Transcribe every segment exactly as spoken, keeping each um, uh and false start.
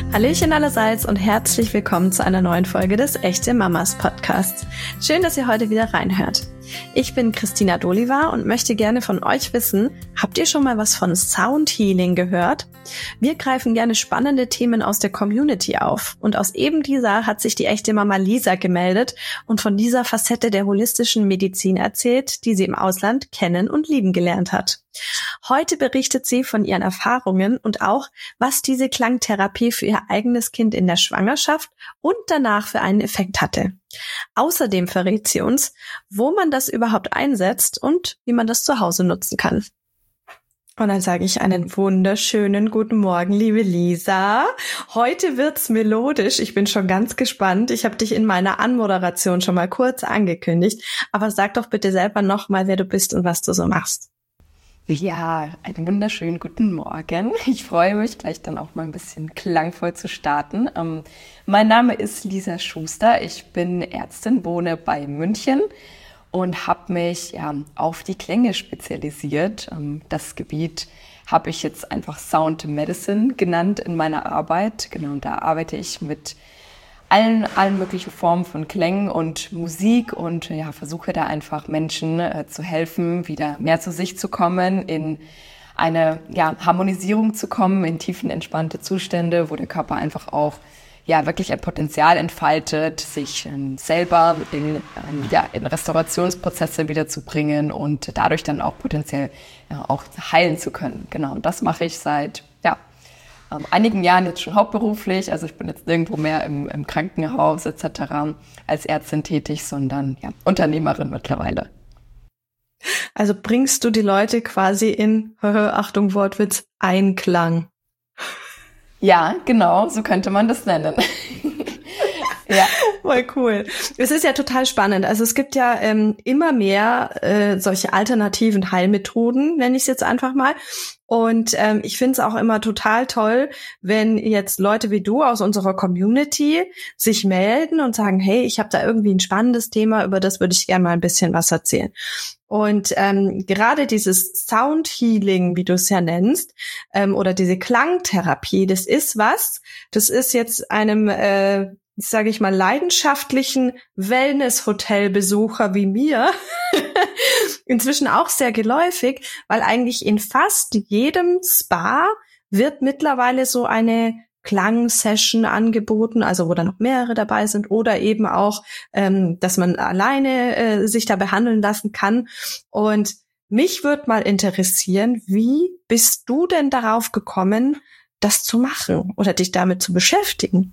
Hallöchen allerseits und herzlich willkommen zu einer neuen Folge des Echte Mamas Podcasts. Schön, dass ihr heute wieder reinhört. Ich bin Christina Doliva und möchte gerne von euch wissen, habt ihr schon mal was von Sound Healing gehört? Wir greifen gerne spannende Themen aus der Community auf und aus eben dieser hat sich die echte Mama Lisa gemeldet und von dieser Facette der holistischen Medizin erzählt, die sie im Ausland kennen und lieben gelernt hat. Heute berichtet sie von ihren Erfahrungen und auch, was diese Klangtherapie für ihr eigenes Kind in der Schwangerschaft und danach für einen Effekt hatte. Außerdem verrät sie uns, wo man das überhaupt einsetzt und wie man das zu Hause nutzen kann. Und dann sage ich einen wunderschönen guten Morgen, liebe Lisa. Heute wird's melodisch. Ich bin schon ganz gespannt. Ich habe dich in meiner Anmoderation schon mal kurz angekündigt. Aber sag doch bitte selber nochmal, wer du bist und was du so machst. Ja, einen wunderschönen guten Morgen. Ich freue mich, gleich dann auch mal ein bisschen klangvoll zu starten. Ähm, mein Name ist Lisa Schuster. Ich bin Ärztin, wohne bei München und habe mich ja, auf die Klänge spezialisiert. Ähm, das Gebiet habe ich jetzt einfach Sound Medicine genannt in meiner Arbeit. Genau, und da arbeite ich mit allen, allen möglichen Formen von Klängen und Musik und ja, versuche da einfach Menschen äh, zu helfen, wieder mehr zu sich zu kommen, in eine ja, Harmonisierung zu kommen, in tiefen, entspannte Zustände, wo der Körper einfach auch ja, wirklich ein Potenzial entfaltet, sich äh, selber in, äh, ja, in Restaurationsprozesse wieder zu bringen und dadurch dann auch potenziell ja, auch heilen zu können. Genau, und das mache ich seit ja, Ähm, einigen Jahren jetzt schon hauptberuflich, also ich bin jetzt nirgendwo mehr im, im Krankenhaus et cetera als Ärztin tätig, sondern ja, Unternehmerin mittlerweile. Also bringst du die Leute quasi in, Achtung Wortwitz, Einklang. Ja, genau, so könnte man das nennen. Ja, voll cool. Es ist ja total spannend. Also es gibt ja ähm, immer mehr äh, solche alternativen Heilmethoden, nenne ich es jetzt einfach mal. Und ähm, ich finde es auch immer total toll, wenn jetzt Leute wie du aus unserer Community sich melden und sagen, hey, ich habe da irgendwie ein spannendes Thema, über das würde ich gerne mal ein bisschen was erzählen. Und ähm, gerade dieses Sound Healing, wie du es ja nennst, ähm, oder diese Klangtherapie, das ist was, das ist jetzt einem äh, sage ich mal, leidenschaftlichen Wellness-Hotel-Besucher wie mir inzwischen auch sehr geläufig, weil eigentlich in fast jedem Spa wird mittlerweile so eine Klangsession angeboten, also wo dann noch mehrere dabei sind oder eben auch, ähm, dass man alleine äh, sich da behandeln lassen kann. Und mich würde mal interessieren, wie bist du denn darauf gekommen, das zu machen oder dich damit zu beschäftigen?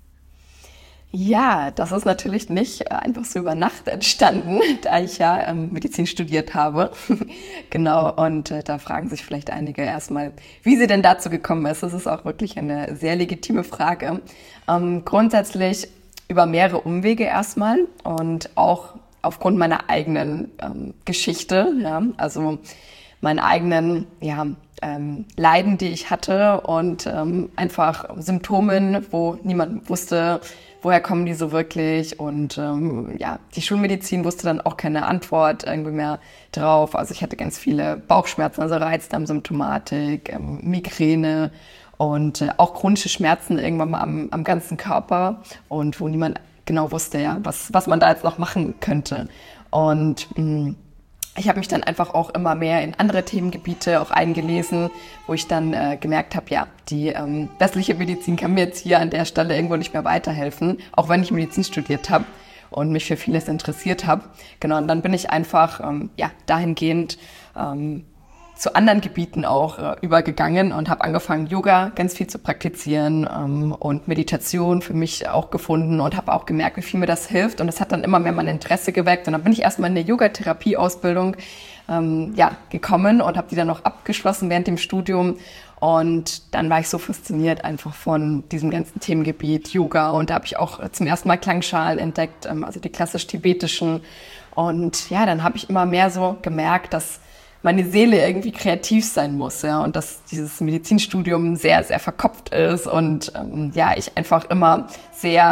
Ja, das ist natürlich nicht einfach so über Nacht entstanden, da ich ja ähm, Medizin studiert habe. Genau, und äh, da fragen sich vielleicht einige erstmal, wie sie denn dazu gekommen ist. Das ist auch wirklich eine sehr legitime Frage. Ähm, grundsätzlich über mehrere Umwege erstmal und auch aufgrund meiner eigenen ähm, Geschichte, ja, also meinen eigenen ja, ähm, Leiden, die ich hatte und ähm, einfach Symptomen, wo niemand wusste, woher kommen die so wirklich? Und ähm, ja, die Schulmedizin wusste dann auch keine Antwort irgendwie mehr drauf. Also ich hatte ganz viele Bauchschmerzen, also Reizdarmsymptomatik, ähm, Migräne und äh, auch chronische Schmerzen irgendwann mal am, am ganzen Körper und wo niemand genau wusste, ja, was, was man da jetzt noch machen könnte. Und mh, ich habe mich dann einfach auch immer mehr in andere Themengebiete auch eingelesen, wo ich dann äh, gemerkt habe, ja, die ähm, westliche Medizin kann mir jetzt hier an der Stelle irgendwo nicht mehr weiterhelfen, auch wenn ich Medizin studiert habe und mich für vieles interessiert habe. Genau, und dann bin ich einfach ähm, ja dahingehend ähm, zu anderen Gebieten auch äh, übergegangen und habe angefangen, Yoga ganz viel zu praktizieren ähm, und Meditation für mich auch gefunden und habe auch gemerkt, wie viel mir das hilft. Und das hat dann immer mehr mein Interesse geweckt. Und dann bin ich erstmal in eine Yogatherapie-Ausbildung ähm, ja, gekommen und habe die dann noch abgeschlossen während dem Studium. Und dann war ich so fasziniert einfach von diesem ganzen Themengebiet Yoga. Und da habe ich auch zum ersten Mal Klangschalen entdeckt, ähm, also die klassisch-tibetischen. Und ja, dann habe ich immer mehr so gemerkt, dass meine Seele irgendwie kreativ sein muss, ja, und dass dieses Medizinstudium sehr, sehr verkopft ist und ähm, ja, ich einfach immer sehr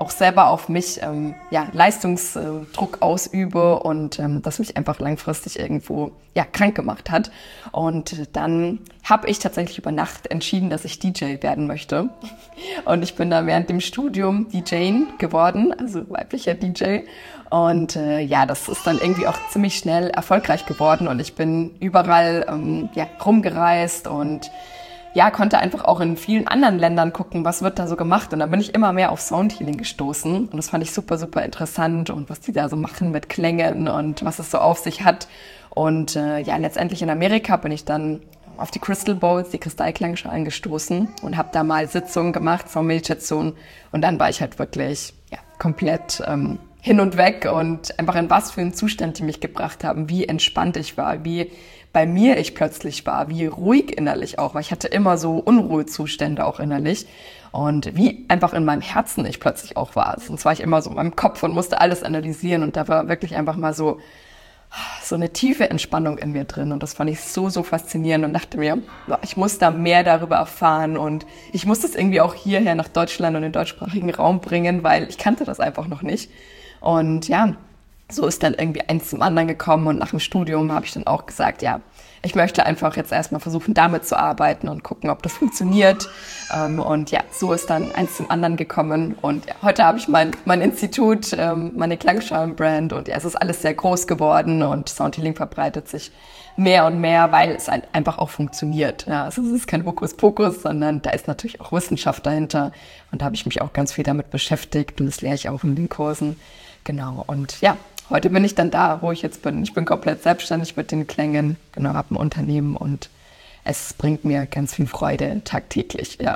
auch selber auf mich ähm, ja, Leistungsdruck ausübe und ähm, das mich einfach langfristig irgendwo ja, krank gemacht hat. Und dann habe ich tatsächlich über Nacht entschieden, dass ich D J werden möchte. Und ich bin da während dem Studium D J geworden, also weiblicher D J. Und äh, ja, das ist dann irgendwie auch ziemlich schnell erfolgreich geworden und ich bin überall ähm, ja, rumgereist und ja, konnte einfach auch in vielen anderen Ländern gucken, was wird da so gemacht. Und dann bin ich immer mehr auf Soundhealing gestoßen. Und das fand ich super, super interessant. Und was die da so machen mit Klängen und was es so auf sich hat. Und äh, ja, letztendlich in Amerika bin ich dann auf die Crystal Bowls, die Kristallklangschalen gestoßen und habe da mal Sitzungen gemacht, Soundmeditation. Und dann war ich halt wirklich ja, komplett ähm, hin und weg und einfach in was für einen Zustand die mich gebracht haben, wie entspannt ich war, wie bei mir ich plötzlich war, wie ruhig innerlich auch, weil ich hatte immer so Unruhezustände auch innerlich und wie einfach in meinem Herzen ich plötzlich auch war. Sonst war ich immer so in meinem Kopf und musste alles analysieren und da war wirklich einfach mal so so eine tiefe Entspannung in mir drin und das fand ich so, so faszinierend und dachte mir, ich muss da mehr darüber erfahren und ich muss das irgendwie auch hierher nach Deutschland und den deutschsprachigen Raum bringen, weil ich kannte das einfach noch nicht. Und ja, so ist dann irgendwie eins zum anderen gekommen und nach dem Studium habe ich dann auch gesagt, ja, ich möchte einfach jetzt erstmal versuchen, damit zu arbeiten und gucken, ob das funktioniert. Und ja, so ist dann eins zum anderen gekommen. Und ja, heute habe ich mein, mein Institut, meine Klangschalenbrand und ja, es ist alles sehr groß geworden und Soundhealing verbreitet sich mehr und mehr, weil es einfach auch funktioniert. Ja, also es ist kein Hokuspokus, sondern da ist natürlich auch Wissenschaft dahinter. Und da habe ich mich auch ganz viel damit beschäftigt und das lehre ich auch in den Kursen. Genau, und ja, heute bin ich dann da, wo ich jetzt bin. Ich bin komplett selbstständig mit den Klängen, genau, habe ein Unternehmen und es bringt mir ganz viel Freude tagtäglich, ja.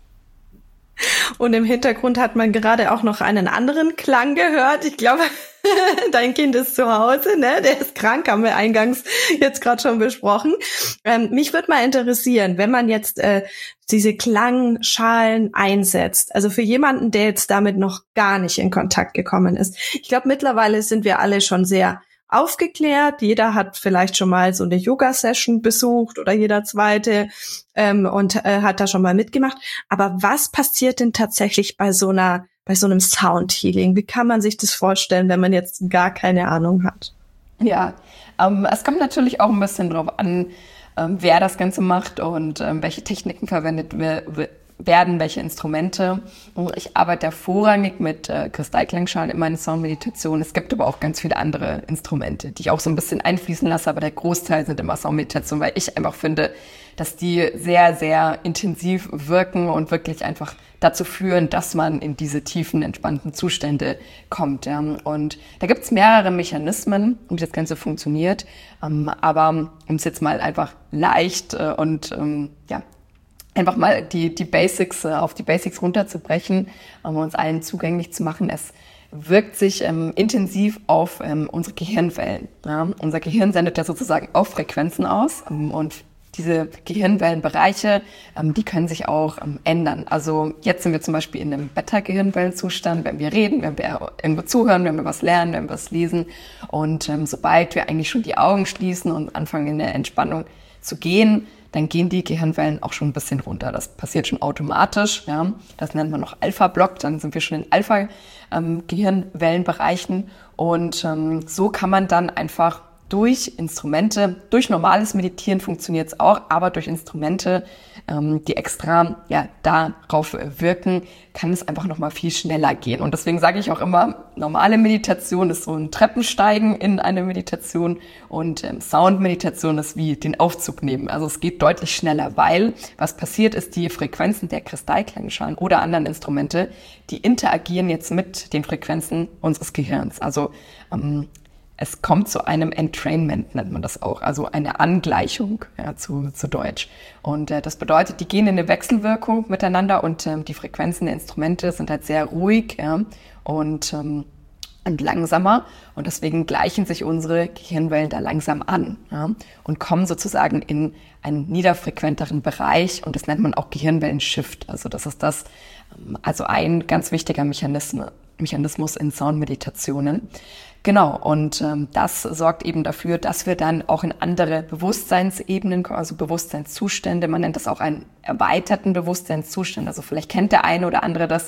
Und im Hintergrund hat man gerade auch noch einen anderen Klang gehört. Ich glaube, dein Kind ist zu Hause, ne? Der ist krank, haben wir eingangs jetzt gerade schon besprochen. Ähm, mich würde mal interessieren, wenn man jetzt äh, diese Klangschalen einsetzt, also für jemanden, der jetzt damit noch gar nicht in Kontakt gekommen ist. Ich glaube, mittlerweile sind wir alle schon sehr aufgeklärt. Jeder hat vielleicht schon mal so eine Yoga-Session besucht oder jeder zweite ähm, und äh, hat da schon mal mitgemacht. Aber was passiert denn tatsächlich bei so einer, bei so einem Soundhealing? Wie kann man sich das vorstellen, wenn man jetzt gar keine Ahnung hat? Ja, ähm, es kommt natürlich auch ein bisschen drauf an, ähm, wer das Ganze macht und ähm, welche Techniken verwendet werden. werden, welche Instrumente. Ich arbeite vorrangig mit äh, Kristallklangschalen in meiner Soundmeditation. Es gibt aber auch ganz viele andere Instrumente, die ich auch so ein bisschen einfließen lasse, aber der Großteil sind immer Soundmeditation, weil ich einfach finde, dass die sehr, sehr intensiv wirken und wirklich einfach dazu führen, dass man in diese tiefen, entspannten Zustände kommt. Ja. Und da gibt es mehrere Mechanismen, wie das Ganze funktioniert. Ähm, aber um es jetzt mal einfach leicht äh, und ähm, ja, einfach mal die, die Basics, auf die Basics runterzubrechen, um uns allen zugänglich zu machen. Es wirkt sich ähm, intensiv auf ähm, unsere Gehirnwellen. Ja? Unser Gehirn sendet ja sozusagen auch Frequenzen aus ähm, und diese Gehirnwellenbereiche, ähm, die können sich auch ähm, ändern. Also jetzt sind wir zum Beispiel in einem Beta-Gehirnwellenzustand, wenn wir reden, wenn wir irgendwo zuhören, wenn wir was lernen, wenn wir was lesen. Und ähm, sobald wir eigentlich schon die Augen schließen und anfangen in der Entspannung zu gehen, dann gehen die Gehirnwellen auch schon ein bisschen runter. Das passiert schon automatisch. Ja. Das nennt man noch Alpha-Block. Dann sind wir schon in Alpha-Gehirnwellenbereichen. Ähm, und ähm, so kann man dann einfach durch Instrumente, durch normales Meditieren funktioniert es auch, aber durch Instrumente, ähm, die extra ja darauf wirken, kann es einfach noch mal viel schneller gehen. Und deswegen sage ich auch immer, normale Meditation ist so ein Treppensteigen in eine Meditation und ähm, Soundmeditation ist wie den Aufzug nehmen. Also es geht deutlich schneller, weil was passiert ist, die Frequenzen der Kristallklangschalen oder anderen Instrumente, die interagieren jetzt mit den Frequenzen unseres Gehirns. Also ähm, es kommt zu einem Entrainment, nennt man das auch, also eine Angleichung, ja, zu, zu Deutsch. Und äh, das bedeutet, die gehen in eine Wechselwirkung miteinander und ähm, die Frequenzen der Instrumente sind halt sehr ruhig, ja, und, ähm, und langsamer. Und deswegen gleichen sich unsere Gehirnwellen da langsam an, ja, und kommen sozusagen in einen niederfrequenteren Bereich. Und das nennt man auch Gehirnwellenshift. Also das ist das, ähm, also ein ganz wichtiger Mechanismus, Mechanismus in Soundmeditationen. Genau, und ähm, das sorgt eben dafür, dass wir dann auch in andere Bewusstseinsebenen kommen, also Bewusstseinszustände. Man nennt das auch einen erweiterten Bewusstseinszustand. Also vielleicht kennt der eine oder andere das,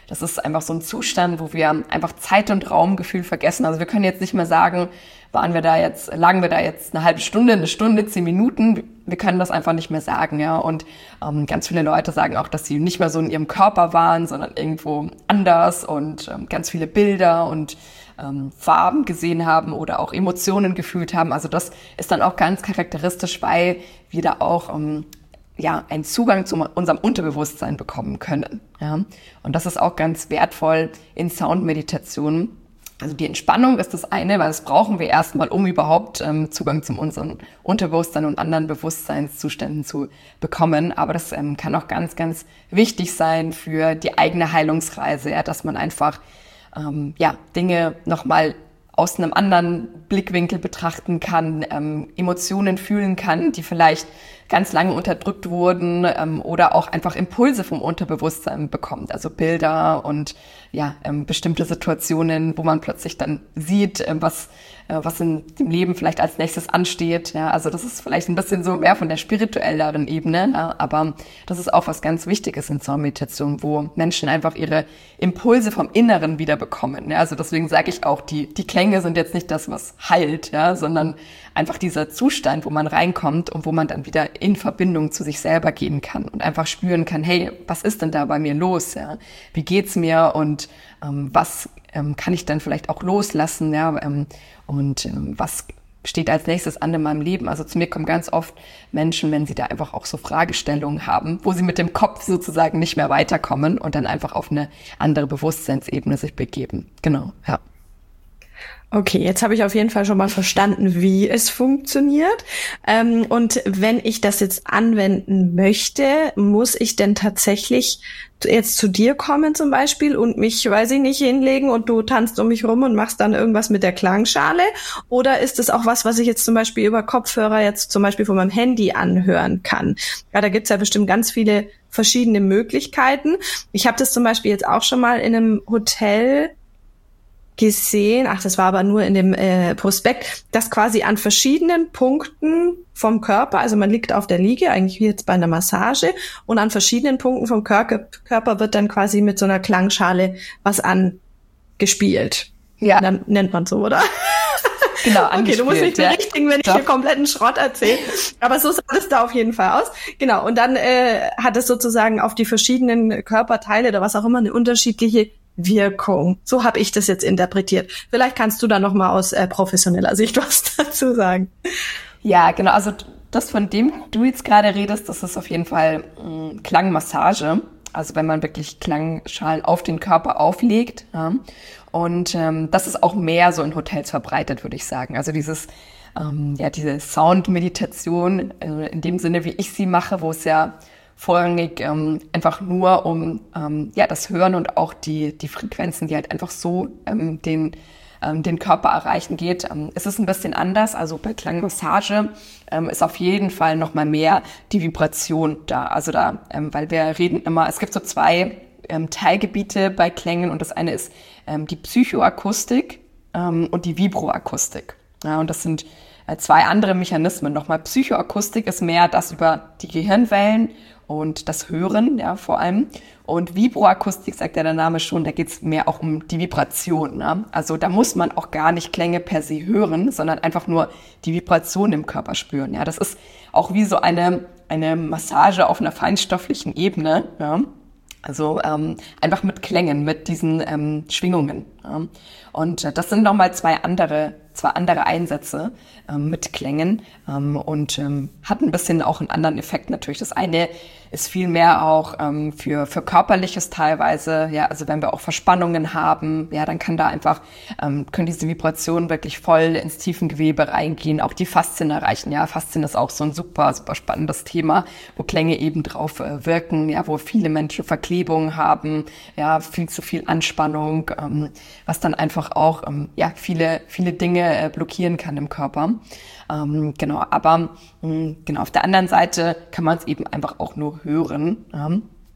das ist einfach so ein Zustand, wo wir einfach Zeit- und Raumgefühl vergessen. Also wir können jetzt nicht mehr sagen, waren wir da jetzt, lagen wir da jetzt eine halbe Stunde, eine Stunde, zehn Minuten. Wir können das einfach nicht mehr sagen, ja. Und ähm, ganz viele Leute sagen auch, dass sie nicht mehr so in ihrem Körper waren, sondern irgendwo anders und ähm, ganz viele Bilder und ähm, Farben gesehen haben oder auch Emotionen gefühlt haben. Also das ist dann auch ganz charakteristisch, weil wir da auch ähm, ja einen Zugang zu unserem Unterbewusstsein bekommen können. Ja. Und das ist auch ganz wertvoll in Soundmeditationen. Also die Entspannung ist das eine, weil das brauchen wir erstmal, um überhaupt ähm, Zugang zu unserem Unterbewusstsein und anderen Bewusstseinszuständen zu bekommen. Aber das ähm, kann auch ganz, ganz wichtig sein für die eigene Heilungsreise, ja, dass man einfach ähm, ja Dinge nochmal aus einem anderen Blickwinkel betrachten kann, ähm, Emotionen fühlen kann, die vielleicht ganz lange unterdrückt wurden ähm, oder auch einfach Impulse vom Unterbewusstsein bekommt, also Bilder und ja ähm, bestimmte Situationen, wo man plötzlich dann sieht, äh, was äh, was in dem Leben vielleicht als nächstes ansteht. Ja, also das ist vielleicht ein bisschen so mehr von der spirituelleren Ebene, ja, aber das ist auch was ganz Wichtiges in Soundmeditation, wo Menschen einfach ihre Impulse vom Inneren wieder bekommen. Ja, also deswegen sage ich auch, die die Klänge sind jetzt nicht das, was heilt, ja, sondern einfach dieser Zustand, wo man reinkommt und wo man dann wieder in Verbindung zu sich selber gehen kann und einfach spüren kann, hey, was ist denn da bei mir los? Ja? Wie geht's mir und ähm, was ähm, kann ich dann vielleicht auch loslassen? Ja? Ähm, und ähm, was steht als nächstes an in meinem Leben? Also zu mir kommen ganz oft Menschen, wenn sie da einfach auch so Fragestellungen haben, wo sie mit dem Kopf sozusagen nicht mehr weiterkommen und dann einfach auf eine andere Bewusstseinsebene sich begeben. Genau, ja. Okay, jetzt habe ich auf jeden Fall schon mal verstanden, wie es funktioniert. Ähm, und wenn ich das jetzt anwenden möchte, muss ich denn tatsächlich jetzt zu dir kommen zum Beispiel und mich, weiß ich nicht, hinlegen und du tanzt um mich rum und machst dann irgendwas mit der Klangschale? Oder ist es auch was, was ich jetzt zum Beispiel über Kopfhörer jetzt zum Beispiel von meinem Handy anhören kann? Ja, da gibt's ja bestimmt ganz viele verschiedene Möglichkeiten. Ich habe das zum Beispiel jetzt auch schon mal in einem Hotel gesehen, ach, das war aber nur in dem äh, Prospekt, dass quasi an verschiedenen Punkten vom Körper, also man liegt auf der Liege, eigentlich wie jetzt bei einer Massage, und an verschiedenen Punkten vom Körper, Körper wird dann quasi mit so einer Klangschale was angespielt. Ja. Dann nennt man so, oder? Genau, okay, du musst mich berichtigen, ja, wenn ich hier kompletten Schrott erzähle. Aber so sah es da auf jeden Fall aus. Genau, und dann äh, hat es sozusagen auf die verschiedenen Körperteile oder was auch immer eine unterschiedliche Wirkung. So habe ich das jetzt interpretiert. Vielleicht kannst du da noch mal aus äh, professioneller Sicht was dazu sagen. Ja, genau. Also das, von dem du jetzt gerade redest, das ist auf jeden Fall mh, Klangmassage. Also wenn man wirklich Klangschalen auf den Körper auflegt. Ja. Und ähm, das ist auch mehr so in Hotels verbreitet, würde ich sagen. Also dieses ähm, ja diese Soundmeditation äh, in dem Sinne, wie ich sie mache, wo es ja vorrangig ähm, einfach nur um ähm, ja das Hören und auch die die Frequenzen, die halt einfach so ähm, den ähm, den Körper erreichen geht. Ähm, es ist ein bisschen anders. Also bei Klangmassage ähm, ist auf jeden Fall noch mal mehr die Vibration da. Also da, ähm, weil wir reden immer, es gibt so zwei ähm, Teilgebiete bei Klängen und das eine ist ähm, die Psychoakustik ähm, und die Vibroakustik. Ja, und das sind äh, zwei andere Mechanismen. Nochmal Psychoakustik ist mehr das über die Gehirnwellen und das Hören, ja, vor allem. Und Vibroakustik, sagt ja der Name schon, da geht's mehr auch um die Vibration. Ne? Also da muss man auch gar nicht Klänge per se hören, sondern einfach nur die Vibration im Körper spüren. Ja, das ist auch wie so eine, eine Massage auf einer feinstofflichen Ebene. Ja? Also ähm, einfach mit Klängen, mit diesen ähm, Schwingungen. Ja? Und äh, das sind nochmal zwei andere zwei andere Einsätze ähm, mit Klängen ähm, und ähm, hat ein bisschen auch einen anderen Effekt natürlich. Das eine ist viel mehr auch ähm, für für Körperliches teilweise, ja, also wenn wir auch Verspannungen haben, ja, dann kann da einfach ähm, können diese Vibrationen wirklich voll ins Tiefengewebe reingehen, auch die Faszien erreichen. Ja, Faszien ist auch so ein super super spannendes Thema, wo Klänge eben drauf äh, wirken, ja, wo viele Menschen Verklebungen haben, ja, viel zu viel Anspannung, ähm, was dann einfach auch ähm, ja viele viele Dinge blockieren kann im Körper. Ähm, genau, aber mh, genau auf der anderen Seite kann man es eben einfach auch nur hören. Ja.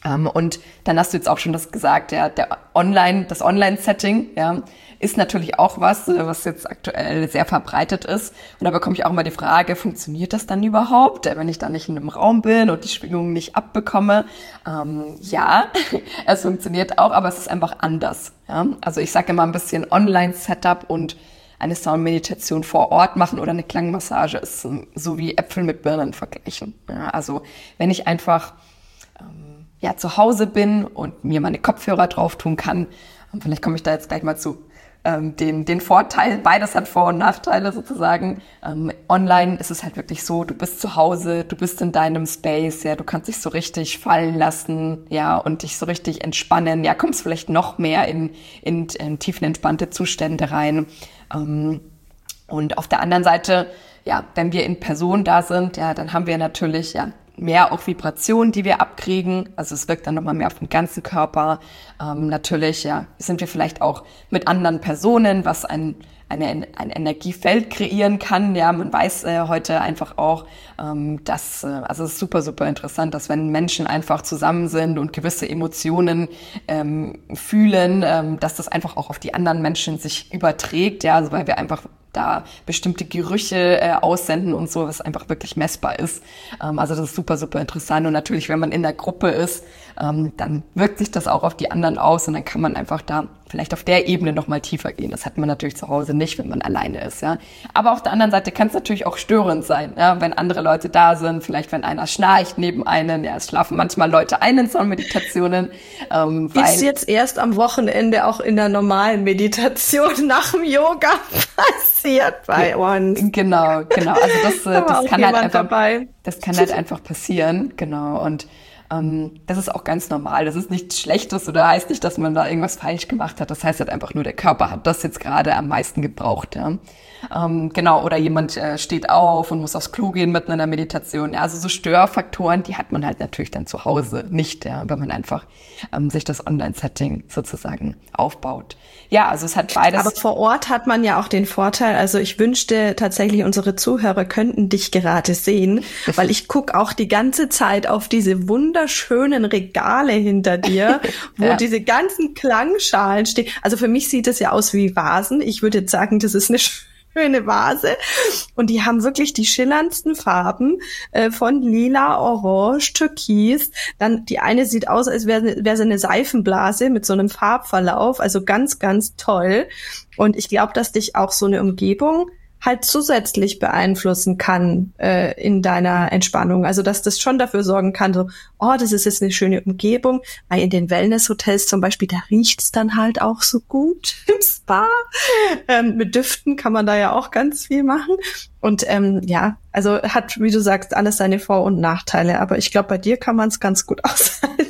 Ähm, und dann hast du jetzt auch schon das gesagt, ja, der Online, das Online-Setting, ja, ist natürlich auch was, was jetzt aktuell sehr verbreitet ist. Und da bekomme ich auch immer die Frage, funktioniert das dann überhaupt, wenn ich da nicht in einem Raum bin und die Schwingungen nicht abbekomme? Ähm, ja, es funktioniert auch, aber es ist einfach anders. Ja? Also ich sage immer ein bisschen Online-Setup und eine Soundmeditation vor Ort machen oder eine Klangmassage ist so wie Äpfel mit Birnen vergleichen. Ja? Also wenn ich einfach ähm, ja, zu Hause bin und mir meine Kopfhörer drauf tun kann, und vielleicht komme ich da jetzt gleich mal zu, Ähm, den, den Vorteil, beides hat Vor- und Nachteile sozusagen. Ähm, online ist es halt wirklich so, du bist zu Hause, du bist in deinem Space, ja, du kannst dich so richtig fallen lassen, ja, und dich so richtig entspannen, ja, kommst vielleicht noch mehr in, in, in tiefenentspannte Zustände rein. Ähm, und auf der anderen Seite, ja, wenn wir in Person da sind, ja, dann haben wir natürlich, ja, mehr auch Vibrationen, die wir abkriegen. Also es wirkt dann nochmal mehr auf den ganzen Körper. Ähm, natürlich, ja, sind wir vielleicht auch mit anderen Personen, was ein, eine, ein Energiefeld kreieren kann. Ja, man weiß äh, heute einfach auch, ähm, dass, äh, also es ist super, super interessant, dass wenn Menschen einfach zusammen sind und gewisse Emotionen ähm, fühlen, ähm, dass das einfach auch auf die anderen Menschen sich überträgt. Ja, also weil wir einfach da bestimmte Gerüche äh, aussenden und so, was einfach wirklich messbar ist. Ähm, also das ist super, super interessant. Und natürlich, wenn man in der Gruppe ist, ähm, dann wirkt sich das auch auf die anderen aus und dann kann man einfach da vielleicht auf der Ebene noch mal tiefer gehen. Das hat man natürlich zu Hause nicht, wenn man alleine ist. Ja. Aber auf der anderen Seite kann es natürlich auch störend sein, ja, wenn andere Leute da sind, vielleicht wenn einer schnarcht neben einem. Ja, es schlafen manchmal Leute ein in Soundmeditationen. Ähm, ist jetzt erst am Wochenende auch in der normalen Meditation nach dem Yoga passiert bei uns. Genau, genau. Also das, das kann halt einfach, dabei. das kann halt einfach passieren. Genau. Und ähm, das ist auch ganz normal. Das ist nichts Schlechtes oder heißt nicht, dass man da irgendwas falsch gemacht hat. Das heißt halt einfach nur, der Körper hat das jetzt gerade am meisten gebraucht. Ja. Ähm, genau, oder jemand äh, steht auf und muss aufs Klo gehen mitten in der Meditation. Ja, also so Störfaktoren, die hat man halt natürlich dann zu Hause nicht, ja, wenn man einfach ähm, sich das Online-Setting sozusagen aufbaut. Ja, also es hat beides. Aber vor Ort hat man ja auch den Vorteil, also ich wünschte tatsächlich, unsere Zuhörer könnten dich gerade sehen, weil ich gucke auch die ganze Zeit auf diese wunderschönen Regale hinter dir, wo ja. diese ganzen Klangschalen stehen. Also für mich sieht es ja aus wie Vasen. Ich würde jetzt sagen, das ist eine schöne Vase. Und die haben wirklich die schillerndsten Farben äh, von lila, orange, türkis. Dann die eine sieht aus, als wäre wär sie eine Seifenblase mit so einem Farbverlauf. Also ganz, ganz toll. Und ich glaube, dass dich auch so eine Umgebung halt zusätzlich beeinflussen kann äh, in deiner Entspannung. Also dass das schon dafür sorgen kann, so, oh, das ist jetzt eine schöne Umgebung. Weil in den Wellness-Hotels zum Beispiel, da riecht's dann halt auch so gut im Spa. Ähm, mit Düften kann man da ja auch ganz viel machen. Und ähm, ja, also hat, wie du sagst, alles seine Vor- und Nachteile. Aber ich glaube, bei dir kann man es ganz gut aushalten.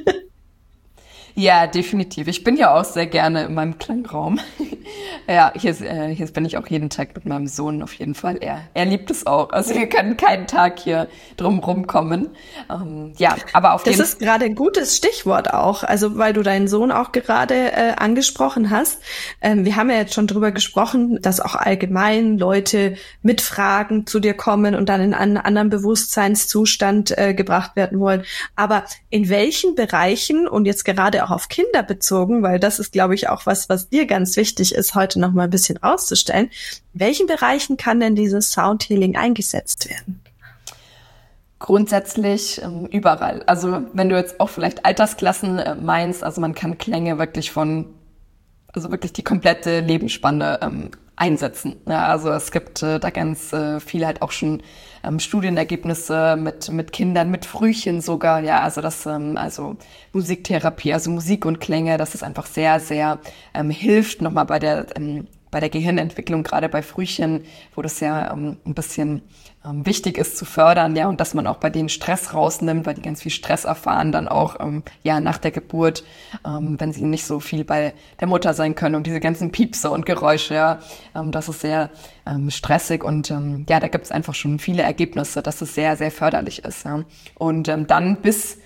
Ja, definitiv. Ich bin ja auch sehr gerne in meinem Klangraum. Ja, hier, äh, hier bin ich auch jeden Tag mit meinem Sohn auf jeden Fall. Er, er liebt es auch. Also wir können keinen Tag hier drum rumkommen. Ähm, ja, aber auf jeden Fall. Das ist gerade ein gutes Stichwort auch. Also weil du deinen Sohn auch gerade äh, angesprochen hast. Ähm, wir haben ja jetzt schon drüber gesprochen, dass auch allgemein Leute mit Fragen zu dir kommen und dann in einen anderen Bewusstseinszustand äh, gebracht werden wollen. Aber in welchen Bereichen und jetzt gerade auch auf Kinder bezogen, weil das ist, glaube ich, auch was, was dir ganz wichtig ist, heute noch mal ein bisschen rauszustellen. In welchen Bereichen kann denn dieses Soundhealing eingesetzt werden? Grundsätzlich ähm, überall. Also wenn du jetzt auch vielleicht Altersklassen äh, meinst, also man kann Klänge wirklich von, also wirklich die komplette Lebensspanne ähm, einsetzen. Ja, also es gibt äh, da ganz äh, viel halt auch schon ähm, Studienergebnisse mit mit Kindern, mit Frühchen sogar. Ja, also das ähm, also Musiktherapie, also Musik und Klänge, das ist einfach sehr sehr ähm, hilft nochmal bei der ähm, bei der Gehirnentwicklung, gerade bei Frühchen, wo das ja ähm, ein bisschen ähm, wichtig ist zu fördern, ja, und dass man auch bei denen Stress rausnimmt, weil die ganz viel Stress erfahren dann auch ähm, ja nach der Geburt, ähm, wenn sie nicht so viel bei der Mutter sein können und diese ganzen Piepse und Geräusche, ja, ähm, das ist sehr ähm, stressig und ähm, ja, da gibt es einfach schon viele Ergebnisse, dass es sehr, sehr förderlich ist, ja. Und ähm, dann bis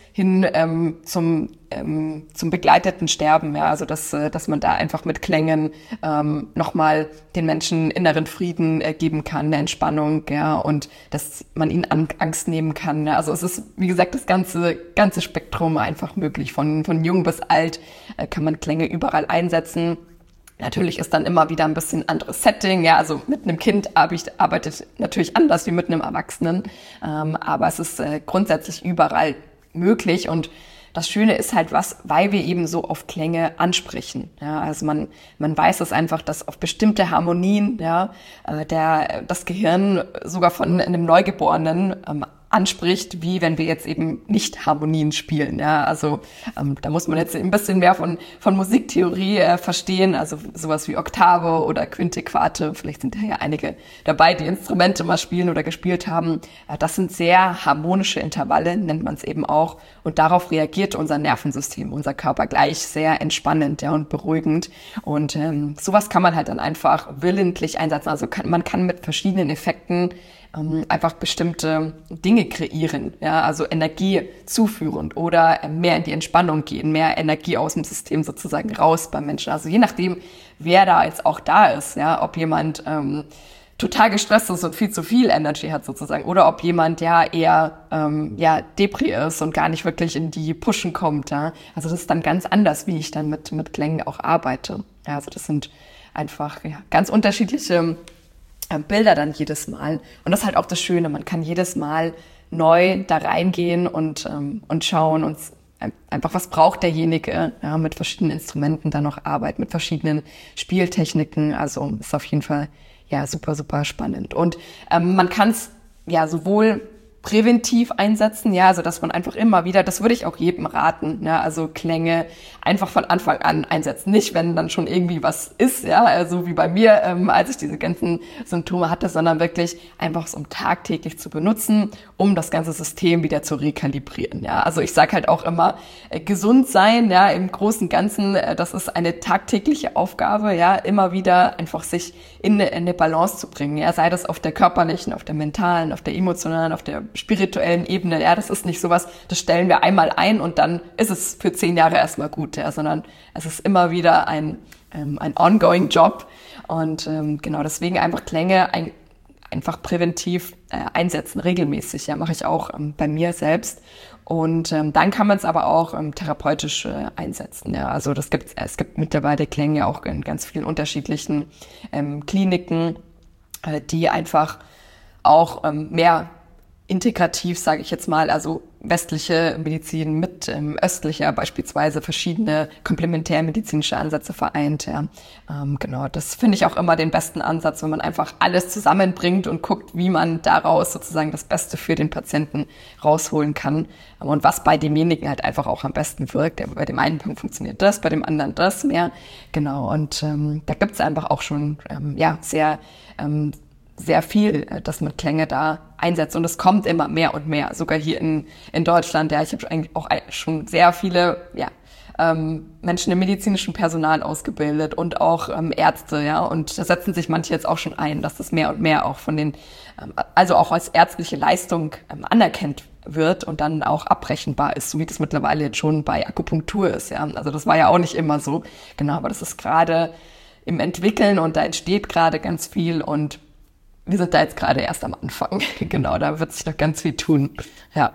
hin ähm, zum ähm, zum begleiteten Sterben, ja, also dass äh, dass man da einfach mit Klängen ähm, nochmal den Menschen inneren Frieden äh, geben kann, eine Entspannung, ja, und dass man ihnen an, Angst nehmen kann. Ja. Also es ist, wie gesagt, das ganze ganze Spektrum einfach möglich, von von jung bis alt äh, kann man Klänge überall einsetzen. Natürlich ist dann immer wieder ein bisschen anderes Setting, ja, also mit einem Kind arbeitet natürlich anders wie mit einem Erwachsenen, ähm, aber es ist äh, grundsätzlich überall möglich und das Schöne ist halt was, weil wir eben so auf Klänge ansprechen. Ja, also man man weiß es einfach, dass auf bestimmte Harmonien, ja, äh, der das Gehirn sogar von einem Neugeborenen ähm, anspricht, wie wenn wir jetzt eben nicht Harmonien spielen. Ja, also ähm, da muss man jetzt ein bisschen mehr von von Musiktheorie äh, verstehen, also sowas wie Oktave oder Quinte, Quarte. Vielleicht sind da ja einige dabei, die Instrumente mal spielen oder gespielt haben. Äh, das sind sehr harmonische Intervalle, nennt man es eben auch. Und darauf reagiert unser Nervensystem, unser Körper gleich sehr entspannend, ja, und beruhigend. Und ähm, sowas kann man halt dann einfach willentlich einsetzen. Also kann, man kann mit verschiedenen Effekten ähm, einfach bestimmte Dinge kreieren, ja, also Energie zuführend oder mehr in die Entspannung gehen, mehr Energie aus dem System sozusagen raus beim Menschen. Also je nachdem, wer da jetzt auch da ist, ja, ob jemand ähm, total gestresst ist und viel zu viel Energy hat sozusagen oder ob jemand ja eher ähm, ja Depri ist und gar nicht wirklich in die Pushen kommt, ja. Also das ist dann ganz anders, wie ich dann mit mit Klängen auch arbeite. Ja, also das sind einfach ja ganz unterschiedliche Bilder dann jedes Mal. Und das ist halt auch das Schöne, man kann jedes Mal neu da reingehen und ähm, und schauen und einfach, was braucht derjenige, ja, mit verschiedenen Instrumenten dann noch arbeiten, mit verschiedenen Spieltechniken. Also ist auf jeden Fall ja super, super spannend. Und ähm, man kann es ja sowohl präventiv einsetzen, ja, also dass man einfach immer wieder, das würde ich auch jedem raten, ja, also Klänge einfach von Anfang an einsetzen, nicht wenn dann schon irgendwie was ist, ja, also wie bei mir, ähm, als ich diese ganzen Symptome hatte, sondern wirklich einfach so tagtäglich zu benutzen, um das ganze System wieder zu rekalibrieren, ja, also ich sage halt auch immer, äh, gesund sein, ja, im Großen und Ganzen, äh, das ist eine tagtägliche Aufgabe, ja, immer wieder einfach sich in eine, in eine Balance zu bringen, ja, sei das auf der körperlichen, auf der mentalen, auf der emotionalen, auf der spirituellen Ebene, ja, das ist nicht sowas, das stellen wir einmal ein und dann ist es für zehn Jahre erstmal gut, ja, sondern es ist immer wieder ein, ähm, ein ongoing Job und ähm, genau deswegen einfach Klänge ein, einfach präventiv äh, einsetzen, regelmäßig, ja, mache ich auch ähm, bei mir selbst und ähm, dann kann man es aber auch ähm, therapeutisch äh, einsetzen, ja, also das gibt es gibt mittlerweile Klänge auch in ganz vielen unterschiedlichen ähm, Kliniken, äh, die einfach auch ähm, mehr integrativ, sage ich jetzt mal, also westliche Medizin mit ähm, östlicher beispielsweise verschiedene komplementärmedizinische Ansätze vereint. Ja. Ähm, genau, das finde ich auch immer den besten Ansatz, wenn man einfach alles zusammenbringt und guckt, wie man daraus sozusagen das Beste für den Patienten rausholen kann und was bei demjenigen halt einfach auch am besten wirkt. Bei dem einen Punkt funktioniert das, bei dem anderen das mehr. Genau, und ähm, da gibt es einfach auch schon ähm, ja sehr ähm, sehr viel, das mit Klänge da einsetzt und es kommt immer mehr und mehr, sogar hier in in Deutschland. Ja, ich habe eigentlich auch schon sehr viele ja ähm, Menschen im medizinischen Personal ausgebildet und auch ähm, Ärzte, ja, und da setzen sich manche jetzt auch schon ein, dass das mehr und mehr auch von den, ähm, also auch als ärztliche Leistung ähm, anerkannt wird und dann auch abbrechenbar ist, so wie das mittlerweile jetzt schon bei Akupunktur ist, ja. Also das war ja auch nicht immer so, genau, aber das ist gerade im Entwickeln und da entsteht gerade ganz viel und wir sind da jetzt gerade erst am Anfang. Genau, da wird sich noch ganz viel tun. Ja.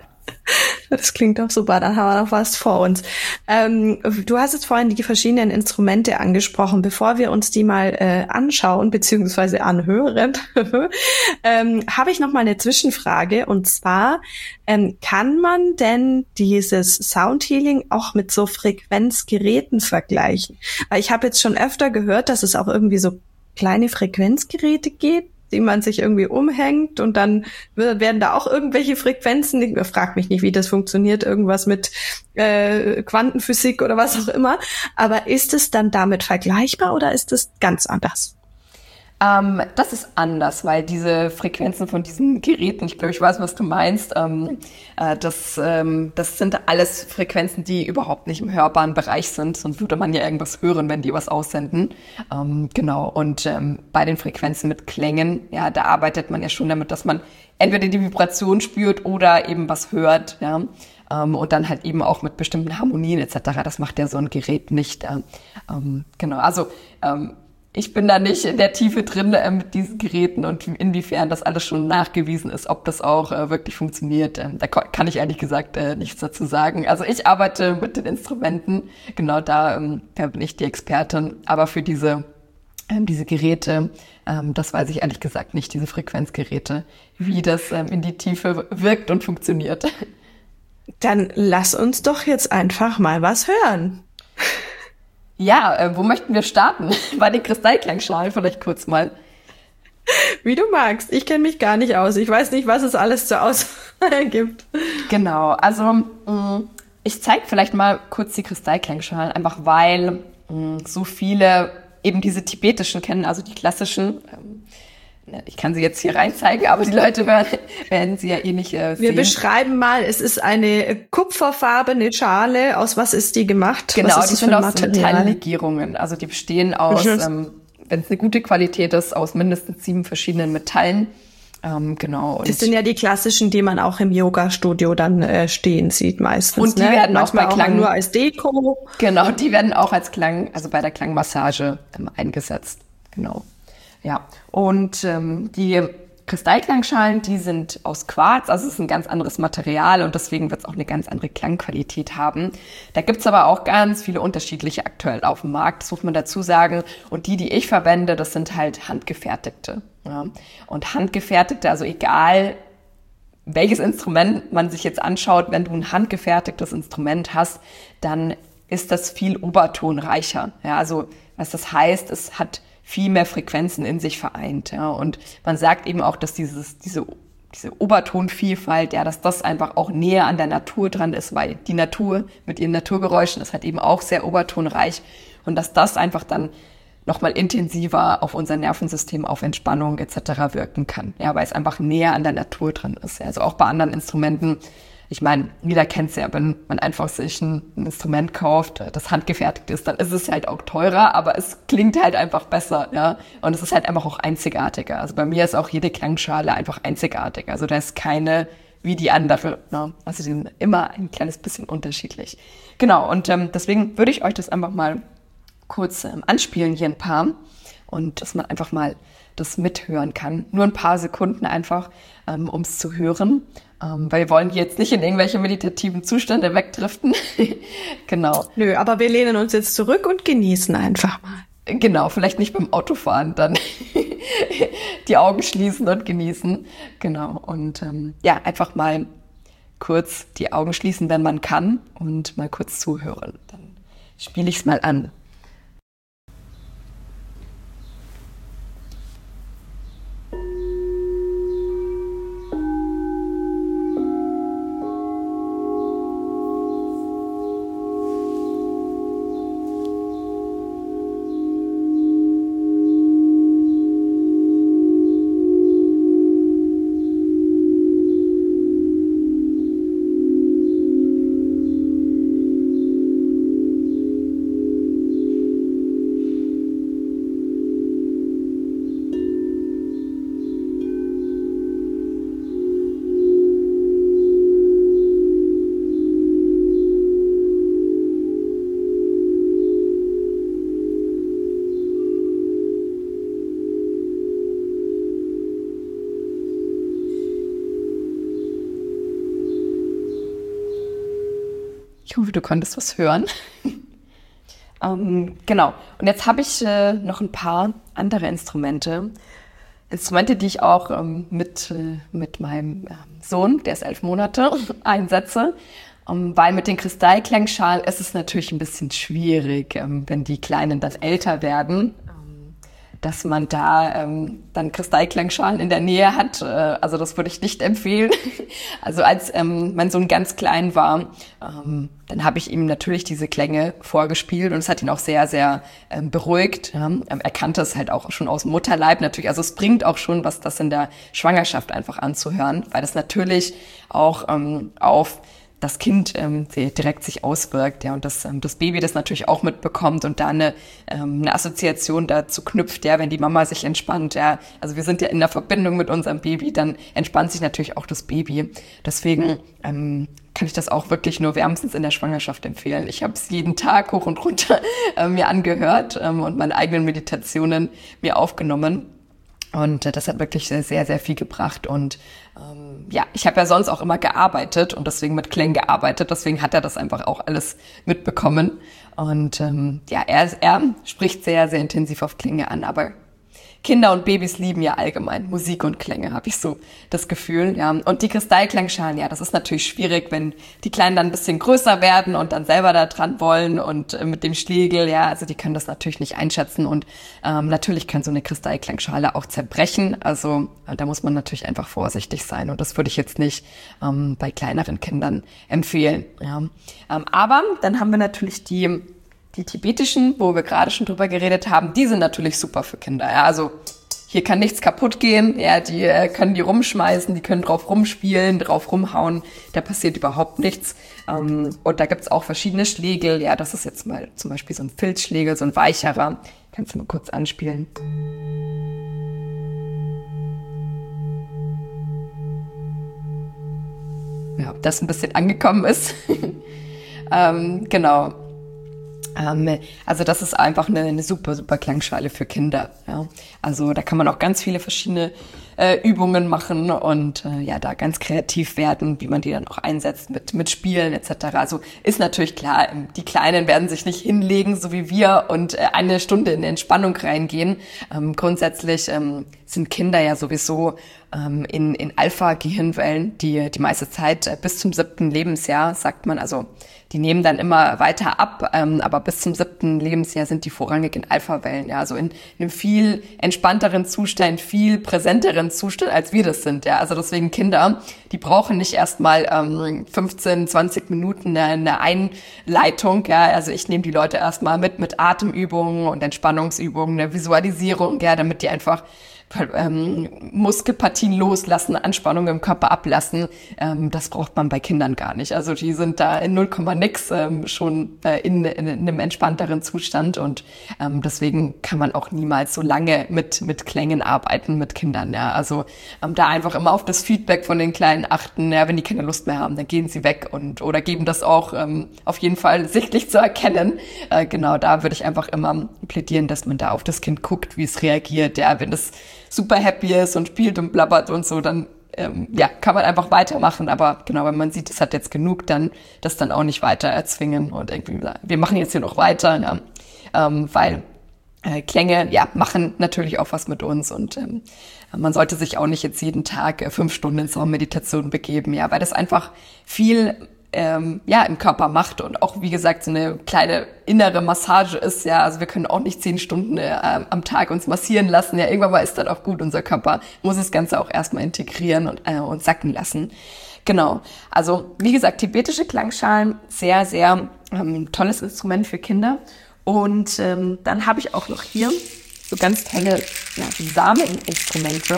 Das klingt doch super, dann haben wir noch was vor uns. Ähm, du hast jetzt vorhin die verschiedenen Instrumente angesprochen. Bevor wir uns die mal äh, anschauen bzw. anhören, ähm, habe ich noch mal eine Zwischenfrage. Und zwar, ähm, kann man denn dieses Soundhealing auch mit so Frequenzgeräten vergleichen? Weil ich habe jetzt schon öfter gehört, dass es auch irgendwie so kleine Frequenzgeräte geht, die man sich irgendwie umhängt und dann werden da auch irgendwelche Frequenzen, ich frag mich nicht, wie das funktioniert, irgendwas mit äh, Quantenphysik oder was auch immer, aber ist es dann damit vergleichbar oder ist es ganz anders? Ähm, das ist anders, weil diese Frequenzen von diesen Geräten, ich glaube, ich weiß, was du meinst, ähm, äh, das, ähm, das sind alles Frequenzen, die überhaupt nicht im hörbaren Bereich sind, sonst würde man ja irgendwas hören, wenn die was aussenden. Ähm, genau, und ähm, bei den Frequenzen mit Klängen, ja, da arbeitet man ja schon damit, dass man entweder die Vibration spürt oder eben was hört, ja. ähm, und dann halt eben auch mit bestimmten Harmonien et cetera. Das macht ja so ein Gerät nicht. Äh, ähm, genau, also ähm, ich bin da nicht in der Tiefe drin äh, mit diesen Geräten und inwiefern das alles schon nachgewiesen ist, ob das auch äh, wirklich funktioniert. Ähm, da kann ich ehrlich gesagt äh, nichts dazu sagen. Also ich arbeite mit den Instrumenten, genau da, ähm, da bin ich die Expertin. Aber für diese, ähm, diese Geräte, ähm, das weiß ich ehrlich gesagt nicht, diese Frequenzgeräte, wie das ähm, in die Tiefe wirkt und funktioniert. Dann lass uns doch jetzt einfach mal was hören. Ja, äh, wo möchten wir starten? Bei den Kristallklangschalen vielleicht kurz mal. Wie du magst. Ich kenne mich gar nicht aus. Ich weiß nicht, was es alles zur Auswahl gibt. Genau, also mh, ich zeige vielleicht mal kurz die Kristallklangschalen, einfach weil mh, so viele eben diese tibetischen kennen, also die klassischen. Ähm, ich kann sie jetzt hier rein zeigen, aber die Leute werden, werden sie ja eh nicht äh, sehen. Wir beschreiben mal, es ist eine kupferfarbene Schale. Aus was ist die gemacht? Genau, was ist die sind aus Metalllegierungen. Also die bestehen aus, ähm, wenn es eine gute Qualität ist, aus mindestens sieben verschiedenen Metallen. Ähm, genau. Und das sind ja die klassischen, die man auch im Yoga-Studio dann äh, stehen sieht meistens. Und die ne? werden Manchmal auch bei Klang auch nur als Deko. Genau, die werden auch als Klang, also bei der Klangmassage ähm, eingesetzt. Genau. Ja, und ähm, die Kristallklangschalen, die sind aus Quarz, also es ist ein ganz anderes Material und deswegen wird es auch eine ganz andere Klangqualität haben. Da gibt's aber auch ganz viele unterschiedliche aktuell auf dem Markt, das muss man dazu sagen. Und die, die ich verwende, das sind halt handgefertigte. Ja. Und handgefertigte, also egal welches Instrument man sich jetzt anschaut, wenn du ein handgefertigtes Instrument hast, dann ist das viel obertonreicher. Ja, also was das heißt, es hat viel mehr Frequenzen in sich vereint. Ja. Und man sagt eben auch, dass dieses, diese, diese Obertonvielfalt, ja, dass das einfach auch näher an der Natur dran ist, weil die Natur mit ihren Naturgeräuschen ist halt eben auch sehr obertonreich und dass das einfach dann nochmal intensiver auf unser Nervensystem, auf Entspannung et cetera wirken kann. Ja, weil es einfach näher an der Natur dran ist. Ja. Also auch bei anderen Instrumenten. Ich meine, jeder kennt es ja, wenn man einfach sich ein, ein Instrument kauft, das handgefertigt ist, dann ist es halt auch teurer, aber es klingt halt einfach besser, ja. Und es ist halt einfach auch einzigartiger. Also bei mir ist auch jede Klangschale einfach einzigartig. Also da ist keine wie die andere, ne? Also die sind immer ein kleines bisschen unterschiedlich. Genau, und ähm, deswegen würde ich euch das einfach mal kurz ähm, anspielen, hier ein paar. Und dass man einfach mal das mithören kann. Nur ein paar Sekunden einfach, ähm, um es zu hören. Ähm, weil wir wollen jetzt nicht in irgendwelche meditativen Zustände wegdriften. Genau. Nö, aber wir lehnen uns jetzt zurück und genießen einfach mal. Genau, vielleicht nicht beim Autofahren, dann die Augen schließen und genießen. Genau, und ähm, ja, einfach mal kurz die Augen schließen, wenn man kann, und mal kurz zuhören. Dann spiele ich es mal an. Ich hoffe, du konntest was hören. ähm, genau. Und jetzt habe ich äh, noch ein paar andere Instrumente. Instrumente, die ich auch ähm, mit, äh, mit meinem äh, Sohn, der ist elf Monate, einsetze. Um, weil mit den Kristallklangschalen ist es natürlich ein bisschen schwierig, ähm, wenn die Kleinen dann älter werden, ähm, dass man da ähm, dann Kristallklangschalen in der Nähe hat. Äh, also das würde ich nicht empfehlen. Also als ähm, mein Sohn ganz klein war, ähm, dann habe ich ihm natürlich diese Klänge vorgespielt und es hat ihn auch sehr, sehr ähm, beruhigt. Ja. Er kannte es halt auch schon aus dem Mutterleib natürlich. Also es bringt auch schon was, das in der Schwangerschaft einfach anzuhören, weil das natürlich auch ähm, auf das Kind ähm, direkt sich auswirkt, ja, und das, ähm, das Baby das natürlich auch mitbekommt und da eine, ähm, eine Assoziation dazu knüpft, ja, wenn die Mama sich entspannt, ja, also wir sind ja in der Verbindung mit unserem Baby, dann entspannt sich natürlich auch das Baby. Deswegen ähm, kann ich das auch wirklich nur wärmstens in der Schwangerschaft empfehlen. Ich habe es jeden Tag hoch und runter äh, mir angehört ähm, und meine eigenen Meditationen mir aufgenommen. Und äh, das hat wirklich sehr, sehr, sehr viel gebracht. Und ähm, ja, ich habe ja sonst auch immer gearbeitet und deswegen mit Klängen gearbeitet. Deswegen hat er das einfach auch alles mitbekommen. Und ähm, ja, er, er spricht sehr, sehr intensiv auf Klänge an, aber Kinder und Babys lieben ja allgemein Musik und Klänge, habe ich so das Gefühl. Ja. Und die Kristallklangschalen, ja, das ist natürlich schwierig, wenn die Kleinen dann ein bisschen größer werden und dann selber da dran wollen und äh, mit dem Schlegel, ja, also die können das natürlich nicht einschätzen und ähm, natürlich kann so eine Kristallklangschale auch zerbrechen. Also äh, da muss man natürlich einfach vorsichtig sein und das würde ich jetzt nicht ähm, bei kleineren Kindern empfehlen. Ja. Ähm, aber dann haben wir natürlich die Die tibetischen, wo wir gerade schon drüber geredet haben, die sind natürlich super für Kinder. Ja, also hier kann nichts kaputt gehen. Ja, die äh, können die rumschmeißen, die können drauf rumspielen, drauf rumhauen. Da passiert überhaupt nichts. Ähm, und da gibt's auch verschiedene Schlägel. Ja, das ist jetzt mal zum Beispiel so ein Filzschlägel, so ein weicherer. Kannst du mal kurz anspielen. Ja, ob das ein bisschen angekommen ist. ähm, genau. Also das ist einfach eine, eine super, super Klangschale für Kinder. Ja. Also da kann man auch ganz viele verschiedene äh, Übungen machen und äh, ja, da ganz kreativ werden, wie man die dann auch einsetzt mit, mit Spielen et cetera. Also ist natürlich klar, die Kleinen werden sich nicht hinlegen, so wie wir, und äh, eine Stunde in Entspannung reingehen. Ähm, grundsätzlich ähm, sind Kinder ja sowieso ähm, in, in Alpha-Gehirnwellen, die die meiste Zeit äh, bis zum siebten Lebensjahr, sagt man, also die nehmen dann immer weiter ab, ähm, aber bis zum siebten Lebensjahr sind die vorrangig in Alpha-Wellen, ja, also in, in einem viel entspannteren Zustand, viel präsenteren Zustand, als wir das sind, ja, also deswegen Kinder, die brauchen nicht erstmal ähm, fünfzehn, zwanzig Minuten eine, eine Einleitung, ja, also ich nehme die Leute erstmal mit, mit Atemübungen und Entspannungsübungen, eine Visualisierung, ja, damit die einfach Ähm, Muskelpartien loslassen, Anspannung im Körper ablassen, ähm, das braucht man bei Kindern gar nicht. Also die sind da in null Komma nix ähm, schon äh, in, in, in einem entspannteren Zustand und ähm, deswegen kann man auch niemals so lange mit mit Klängen arbeiten mit Kindern. Ja, also ähm, da einfach immer auf das Feedback von den Kleinen achten. Ja, wenn die keine Lust mehr haben, dann gehen sie weg und oder geben das auch ähm, auf jeden Fall sichtlich zu erkennen. Äh, genau, da würde ich einfach immer plädieren, dass man da auf das Kind guckt, wie es reagiert. Ja, wenn es super happy ist und spielt und blabbert und so, dann ähm, ja, kann man einfach weitermachen. Aber genau, wenn man sieht, es hat jetzt genug, dann das dann auch nicht weiter erzwingen und irgendwie, wir machen jetzt hier noch weiter, ja, ähm, weil äh, Klänge, ja, machen natürlich auch was mit uns und ähm, man sollte sich auch nicht jetzt jeden Tag äh, fünf Stunden in Raummeditation begeben, ja, weil das einfach viel Ähm, ja, im Körper macht und auch, wie gesagt, so eine kleine innere Massage ist, ja, also wir können auch nicht zehn Stunden äh, am Tag uns massieren lassen, ja, irgendwann mal ist das auch gut, unser Körper muss das Ganze auch erstmal integrieren und, äh, und sacken lassen. Genau, also wie gesagt, tibetische Klangschalen, sehr, sehr ähm, tolles Instrument für Kinder und ähm, dann habe ich auch noch hier so ganz tolle ja, Sameninstrumente.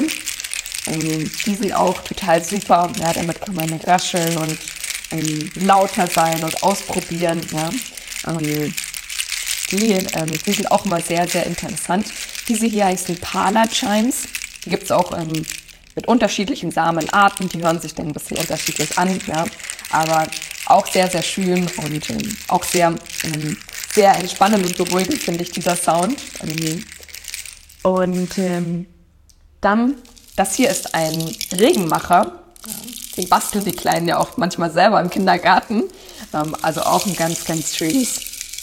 Ähm, die sind auch total super, ja, damit kann man rascheln und ähm, lauter sein und ausprobieren, ja. Ähm, die, ähm, die sind auch immer sehr, sehr interessant. Diese hier heißen Pala Chimes. Die gibt's auch ähm, mit unterschiedlichen Samenarten, die hören sich dann ein bisschen unterschiedlich an, ja. Aber auch sehr, sehr schön und ähm, auch sehr, ähm, sehr entspannend und beruhigend, finde ich, dieser Sound. Ähm, und ähm, dann, das hier ist ein Regenmacher. Den basteln die Kleinen ja auch manchmal selber im Kindergarten. Ähm, also auch ein ganz, ganz schönes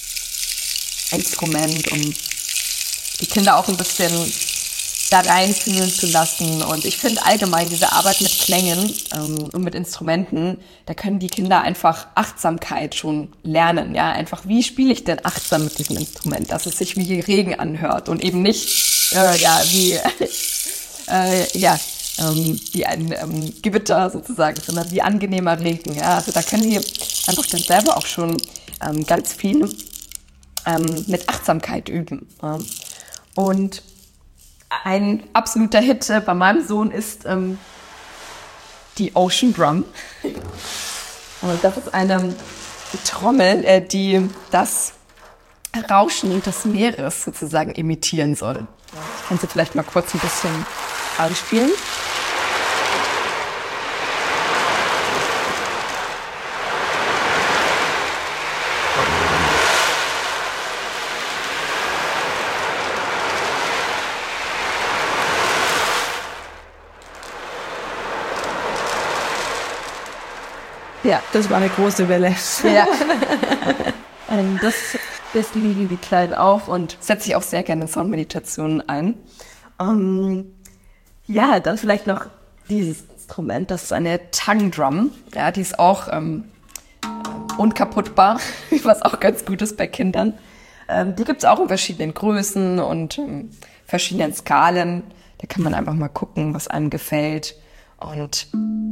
Instrument, um die Kinder auch ein bisschen da reinfühlen zu lassen. Und ich finde allgemein diese Arbeit mit Klängen ähm, und mit Instrumenten, da können die Kinder einfach Achtsamkeit schon lernen. Ja, einfach, wie spiele ich denn achtsam mit diesem Instrument, dass es sich wie Regen anhört und eben nicht, äh, ja, wie, äh, ja, Ähm, wie ein ähm, Gewitter sozusagen, sondern wie angenehmer Regen. Ja? Also da können die einfach dann selber auch schon ähm, ganz viel ähm, mit Achtsamkeit üben. Ja? Und ein absoluter Hit bei meinem Sohn ist ähm, die Ocean Drum. Und das ist eine Trommel, äh, die das Rauschen des Meeres sozusagen imitieren soll. Ich kann sie vielleicht mal kurz ein bisschen anspielen. Ja, das war eine große Welle. Ja. das, das liegen die Kleinen auch und setze ich auch sehr gerne in Soundmeditationen ein. Um, ja, dann vielleicht noch dieses Instrument, das ist eine Tongue Drum. Ja, die ist auch ähm, unkaputtbar, was auch ganz gut ist bei Kindern. Ähm, die gibt es auch in verschiedenen Größen und ähm, verschiedenen Skalen. Da kann man einfach mal gucken, was einem gefällt. Und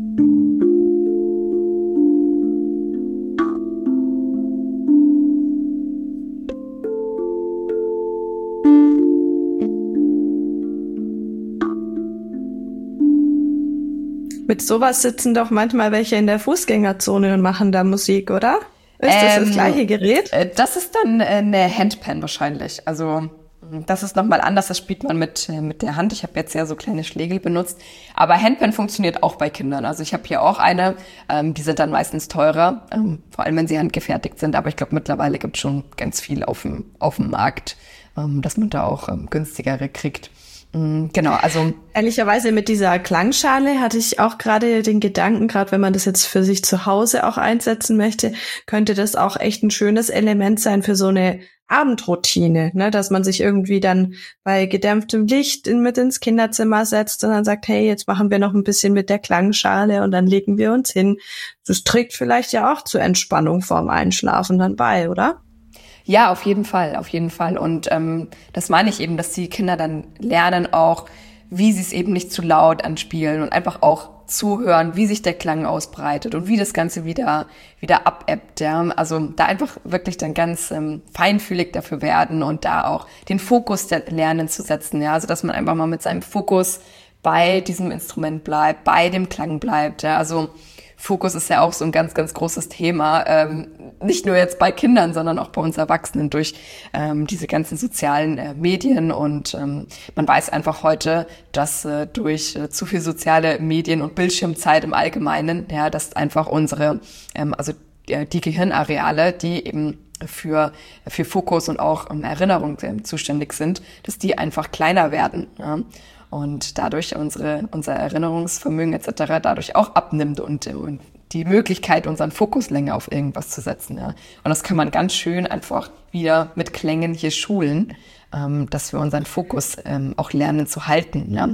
mit sowas sitzen doch manchmal welche in der Fußgängerzone und machen da Musik, oder? Ist das ähm, das gleiche Gerät? Das ist dann eine Handpan wahrscheinlich. Also das ist nochmal anders, das spielt man mit mit der Hand. Ich habe jetzt ja so kleine Schlägel benutzt. Aber Handpan funktioniert auch bei Kindern. Also ich habe hier auch eine, ähm, die sind dann meistens teurer, ähm, vor allem wenn sie handgefertigt sind. Aber ich glaube, mittlerweile gibt es schon ganz viel auf dem auf dem Markt, ähm, dass man da auch ähm, günstigere kriegt. Genau, also ehrlicherweise mit dieser Klangschale hatte ich auch gerade den Gedanken, gerade wenn man das jetzt für sich zu Hause auch einsetzen möchte, könnte das auch echt ein schönes Element sein für so eine Abendroutine, ne, dass man sich irgendwie dann bei gedämpftem Licht in, mit ins Kinderzimmer setzt und dann sagt, hey, jetzt machen wir noch ein bisschen mit der Klangschale und dann legen wir uns hin. Das trägt vielleicht ja auch zur Entspannung vorm Einschlafen dann bei, oder? Ja, auf jeden Fall, auf jeden Fall. Und ähm, das meine ich eben, dass die Kinder dann lernen auch, wie sie es eben nicht zu laut anspielen und einfach auch zuhören, wie sich der Klang ausbreitet und wie das Ganze wieder wieder abebbt. Ja? Also da einfach wirklich dann ganz ähm, feinfühlig dafür werden und da auch den Fokus der Lernen zu setzen. Ja, also dass man einfach mal mit seinem Fokus bei diesem Instrument bleibt, bei dem Klang bleibt. Ja, also Fokus ist ja auch so ein ganz, ganz großes Thema, ähm, nicht nur jetzt bei Kindern, sondern auch bei uns Erwachsenen durch ähm, diese ganzen sozialen äh, Medien. Und ähm, man weiß einfach heute, dass äh, durch äh, zu viel soziale Medien und Bildschirmzeit im Allgemeinen, ja, dass einfach unsere, ähm, also die, die Gehirnareale, die eben für für Fokus und auch ähm, Erinnerung äh, zuständig sind, dass die einfach kleiner werden. Ja. Und dadurch unsere, unser Erinnerungsvermögen et cetera dadurch auch abnimmt und, und die Möglichkeit, unseren Fokus länger auf irgendwas zu setzen. Ja. Und das kann man ganz schön einfach wieder mit Klängen hier schulen, ähm, dass wir unseren Fokus ähm, auch lernen zu halten. Ja.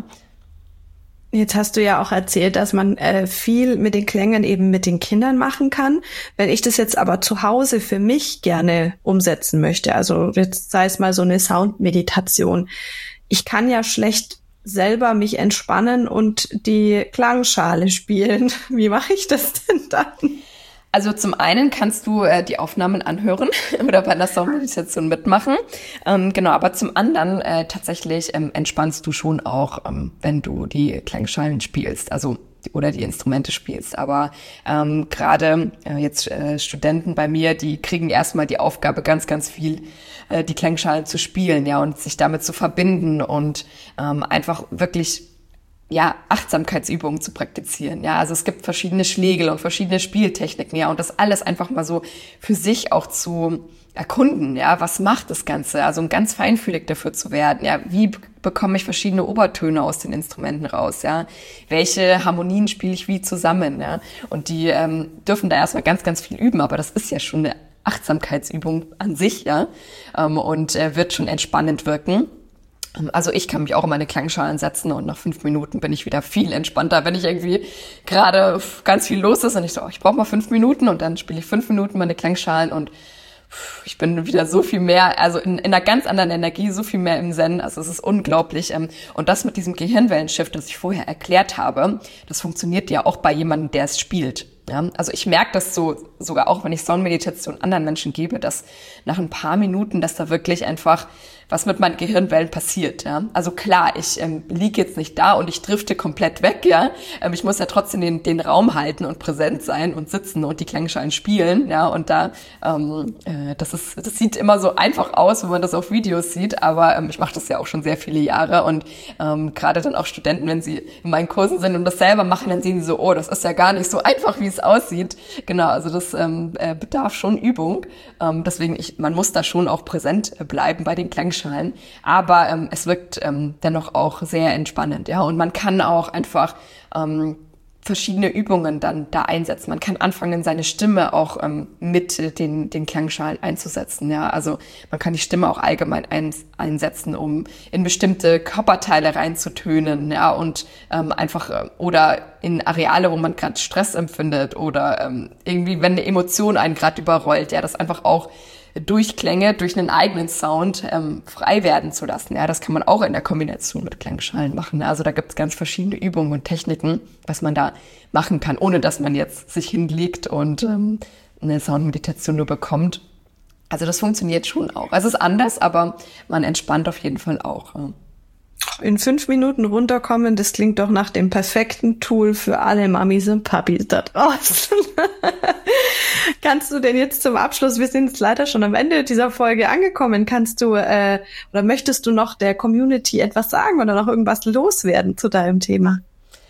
Jetzt hast du ja auch erzählt, dass man äh, viel mit den Klängen eben mit den Kindern machen kann. Wenn ich das jetzt aber zu Hause für mich gerne umsetzen möchte, also jetzt sei es mal so eine Soundmeditation, ich kann ja schlecht selber mich entspannen und die Klangschale spielen. Wie mache ich das denn dann? Also zum einen kannst du äh, die Aufnahmen anhören oder bei einer Soundmeditation mitmachen. Ähm, genau, aber zum anderen äh, tatsächlich ähm, entspannst du schon auch, ähm, wenn du die Klangschalen spielst, also oder die Instrumente spielst. Aber ähm, gerade äh, jetzt äh, Studenten bei mir, die kriegen erstmal die Aufgabe, ganz, ganz viel äh, die Klangschalen zu spielen, ja, und sich damit zu verbinden und ähm, einfach wirklich ja, Achtsamkeitsübungen zu praktizieren. Ja, also es gibt verschiedene Schlägel und verschiedene Spieltechniken, ja, und das alles einfach mal so für sich auch zu erkunden, ja, was macht das Ganze? Also um ganz feinfühlig dafür zu werden, ja, wie bekomme ich verschiedene Obertöne aus den Instrumenten raus, ja, welche Harmonien spiele ich wie zusammen, ja, und die ähm, dürfen da erstmal ganz, ganz viel üben, aber das ist ja schon eine Achtsamkeitsübung an sich, ja, ähm, und äh, wird schon entspannend wirken. Also ich kann mich auch in meine Klangschalen setzen und nach fünf Minuten bin ich wieder viel entspannter, wenn ich irgendwie gerade ganz viel los ist und ich so, oh, ich brauche mal fünf Minuten und dann spiele ich fünf Minuten meine Klangschalen und ich bin wieder so viel mehr, also in, in einer ganz anderen Energie, so viel mehr im Zen, also es ist unglaublich. Und das mit diesem Gehirnwellenshift, das ich vorher erklärt habe, das funktioniert ja auch bei jemandem, der es spielt. Ja, also ich merke das so, sogar auch, wenn ich Soundmeditation anderen Menschen gebe, dass nach ein paar Minuten, dass da wirklich einfach was mit meinen Gehirnwellen passiert. Ja? Also klar, ich ähm, liege jetzt nicht da und ich drifte komplett weg. Ja, ähm, ich muss ja trotzdem den, den Raum halten und präsent sein und sitzen und die Klangschalen spielen. Ja, und da ähm, äh, das ist, das sieht immer so einfach aus, wenn man das auf Videos sieht. Aber ähm, ich mache das ja auch schon sehr viele Jahre und ähm, gerade dann auch Studenten, wenn sie in meinen Kursen sind und das selber machen, dann sehen sie so, oh, das ist ja gar nicht so einfach, wie es aussieht. Genau, also das ähm, äh, bedarf schon Übung. Ähm, deswegen, ich, man muss da schon auch präsent bleiben bei den Klangschalen. Aber ähm, es wirkt ähm, dennoch auch sehr entspannend, ja. Und man kann auch einfach ähm, verschiedene Übungen dann da einsetzen. Man kann anfangen, seine Stimme auch ähm, mit den, den Klangschalen einzusetzen. Ja, also man kann die Stimme auch allgemein ein, einsetzen, um in bestimmte Körperteile reinzutönen. Ja, und ähm, einfach äh, oder in Areale, wo man gerade Stress empfindet oder ähm, irgendwie, wenn eine Emotion einen gerade überrollt. Ja, das einfach auch durch Klänge, durch einen eigenen Sound ähm, frei werden zu lassen. Ja, das kann man auch in der Kombination mit Klangschalen machen. Also da gibt es ganz verschiedene Übungen und Techniken, was man da machen kann, ohne dass man jetzt sich hinlegt und ähm, eine Soundmeditation nur bekommt. Also das funktioniert schon auch. Also es ist anders, aber man entspannt auf jeden Fall auch. Ja. In fünf Minuten runterkommen, das klingt doch nach dem perfekten Tool für alle Mamis und Papis da draußen. Kannst du denn jetzt zum Abschluss, wir sind jetzt leider schon am Ende dieser Folge angekommen, kannst du äh, oder möchtest du noch der Community etwas sagen oder noch irgendwas loswerden zu deinem Thema?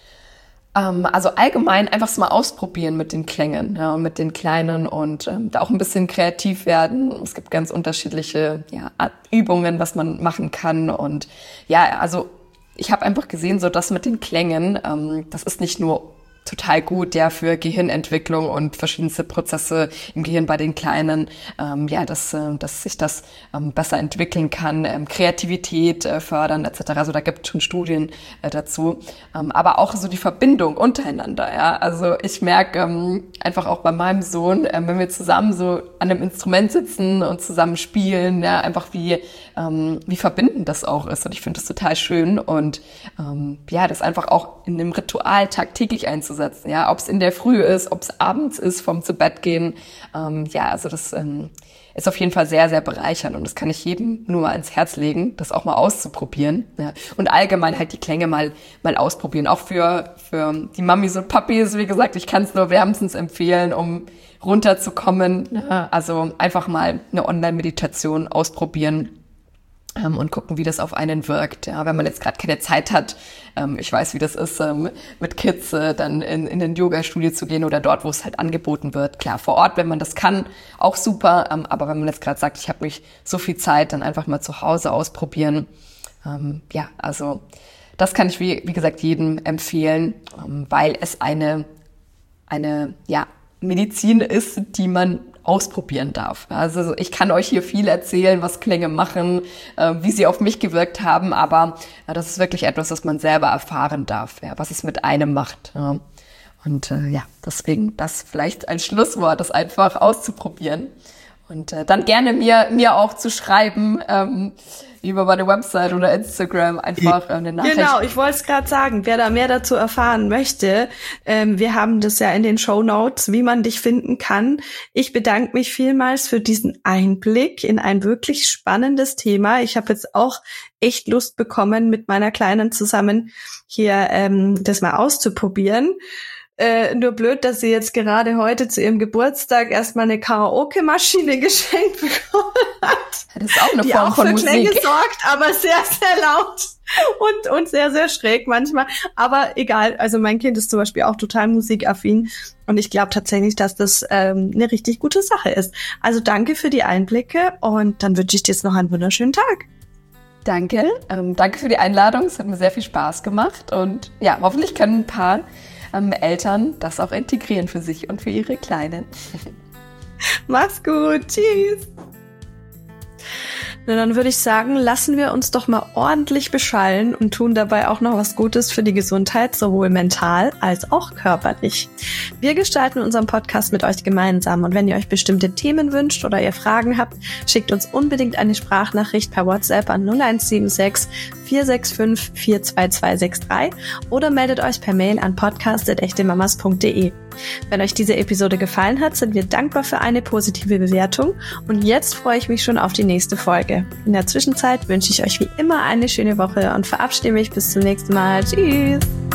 Also allgemein einfach mal ausprobieren mit den Klängen, ja, und mit den Kleinen und ähm, da auch ein bisschen kreativ werden. Es gibt ganz unterschiedliche ja, Übungen, was man machen kann. Und ja, also ich habe einfach gesehen, so das mit den Klängen, ähm, das ist nicht nur total gut, ja, für Gehirnentwicklung und verschiedenste Prozesse im Gehirn bei den Kleinen, ähm, ja, dass, äh, dass sich das ähm, besser entwickeln kann, ähm, Kreativität äh, fördern et cetera. Also da gibt es schon Studien äh, dazu, ähm, aber auch so die Verbindung untereinander, ja. Also ich merke ähm, einfach auch bei meinem Sohn, äh, wenn wir zusammen so an einem Instrument sitzen und zusammen spielen, ja, einfach wie ähm, wie verbindend das auch ist und ich finde das total schön und ähm, ja, das einfach auch in einem Ritual tagtäglich einzusetzen. Ja, ob es in der Früh ist, ob es abends ist, vom zu Bett gehen. Ähm, ja, also das ähm, ist auf jeden Fall sehr, sehr bereichernd und das kann ich jedem nur mal ins Herz legen, das auch mal auszuprobieren. Ja. Und allgemein halt die Klänge mal mal ausprobieren. Auch für für die Mamis und Papis, wie gesagt, ich kann es nur wärmstens empfehlen, um runterzukommen. Ja. Also einfach mal eine Online-Meditation ausprobieren. Und gucken, wie das auf einen wirkt. Ja, wenn man jetzt gerade keine Zeit hat, ähm, ich weiß, wie das ist, ähm, mit Kids äh, dann in, in ein Yoga-Studio zu gehen oder dort, wo es halt angeboten wird. Klar, vor Ort, wenn man das kann, auch super. Ähm, aber wenn man jetzt gerade sagt, ich habe nicht so viel Zeit, dann einfach mal zu Hause ausprobieren. Ähm, ja, also das kann ich, wie, wie gesagt, jedem empfehlen, ähm, weil es eine, eine ja, Medizin ist, die man ausprobieren darf. Also ich kann euch hier viel erzählen, was Klänge machen, äh, wie sie auf mich gewirkt haben, aber ja, das ist wirklich etwas, was man selber erfahren darf, ja, was es mit einem macht. Ja. Und äh, ja, deswegen das vielleicht als Schlusswort, das einfach auszuprobieren. Und äh, dann gerne mir mir auch zu schreiben, ähm, über meine Website oder Instagram einfach äh, eine Nachricht. Genau, ich wollte es gerade sagen, wer da mehr dazu erfahren möchte, ähm, wir haben das ja in den Shownotes, wie man dich finden kann. Ich bedanke mich vielmals für diesen Einblick in ein wirklich spannendes Thema. Ich habe jetzt auch echt Lust bekommen, mit meiner Kleinen zusammen hier ähm, das mal auszuprobieren. Äh, nur blöd, dass sie jetzt gerade heute zu ihrem Geburtstag erstmal eine Karaoke-Maschine geschenkt bekommen hat. Das ist auch eine die Form auch von für Musik. Klänge sorgt, aber sehr, sehr laut und und sehr, sehr schräg manchmal. Aber egal, also mein Kind ist zum Beispiel auch total musikaffin und ich glaube tatsächlich, dass das ähm, eine richtig gute Sache ist. Also danke für die Einblicke und dann wünsche ich dir jetzt noch einen wunderschönen Tag. Danke, ähm, danke für die Einladung. Es hat mir sehr viel Spaß gemacht und ja, hoffentlich können ein paar ähm, Eltern das auch integrieren für sich und für ihre Kleinen. Mach's gut, tschüss. Na, dann würde ich sagen, lassen wir uns doch mal ordentlich beschallen und tun dabei auch noch was Gutes für die Gesundheit, sowohl mental als auch körperlich. Wir gestalten unseren Podcast mit euch gemeinsam und wenn ihr euch bestimmte Themen wünscht oder ihr Fragen habt, schickt uns unbedingt eine Sprachnachricht per WhatsApp an null eins sieben sechs vier sechs fünf, vier zwei zwei sechs drei oder meldet euch per Mail an podcast at echte mamas punkt de. Wenn euch diese Episode gefallen hat, sind wir dankbar für eine positive Bewertung und jetzt freue ich mich schon auf die nächste Folge. In der Zwischenzeit wünsche ich euch wie immer eine schöne Woche und verabschiede mich bis zum nächsten Mal. Tschüss!